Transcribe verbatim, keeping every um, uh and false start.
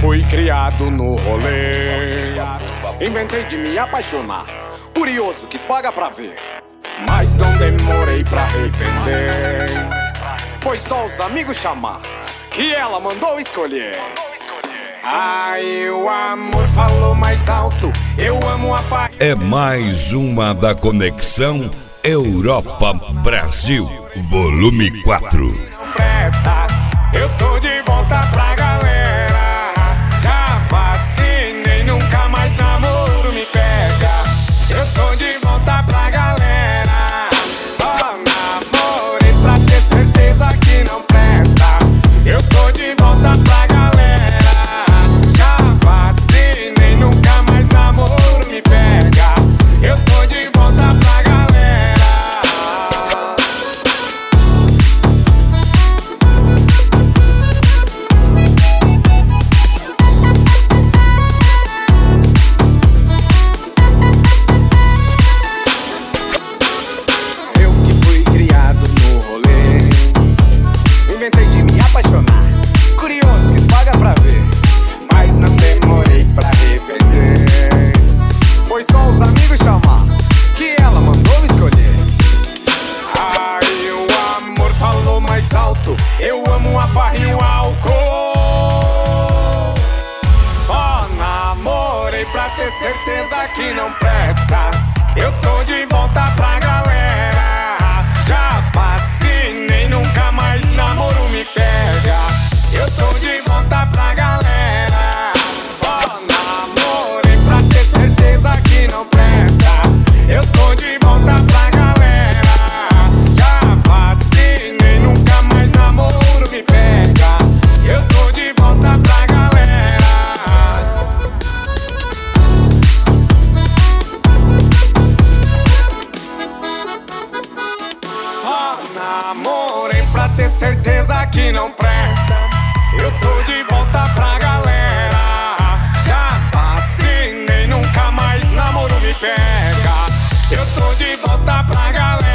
fui criado no rolê, inventei de me apaixonar. Curioso, quis pagar pra ver, mas não demorei pra arrepender. Foi só os amigos chamar, que ela mandou escolher. Ai, o amor falou mais alto, eu amo a paz. É mais uma da Conexão Europa-Brasil, volume quatro. Não presta, eu tô de volta pra galera. Já vacinei, nunca mais namoro me pega. Eu tô de volta pra galera. Só namorei pra ter certeza que não presta. Eu tô de volta pra galera. Já vacinei, nunca mais namoro me pega. Eu tô de volta pra galera. Inventei de me apaixonar. Curioso, quis pagar pra ver, mas não demorei pra arrepender. Foi só os amigos chamar, que ela mandou escolher. Ai, o amor falou mais alto, eu amo a farra e o álcool. Só namorei pra ter certeza que não presta. Eu tô de volta pra galera. Já vacinei, nunca mais namoro me pega. Eu tô de volta pra galera. Só namorei pra ter certeza que não presta. Eu tô de volta pra galera. Já vacinei, nunca mais namoro me pega. Eu tô de volta pra galera. Só namorei pra ter certeza que não presta. Eu tô de volta pra galera. Já vacinei, nunca mais namoro me pega. Eu tô de volta pra galera.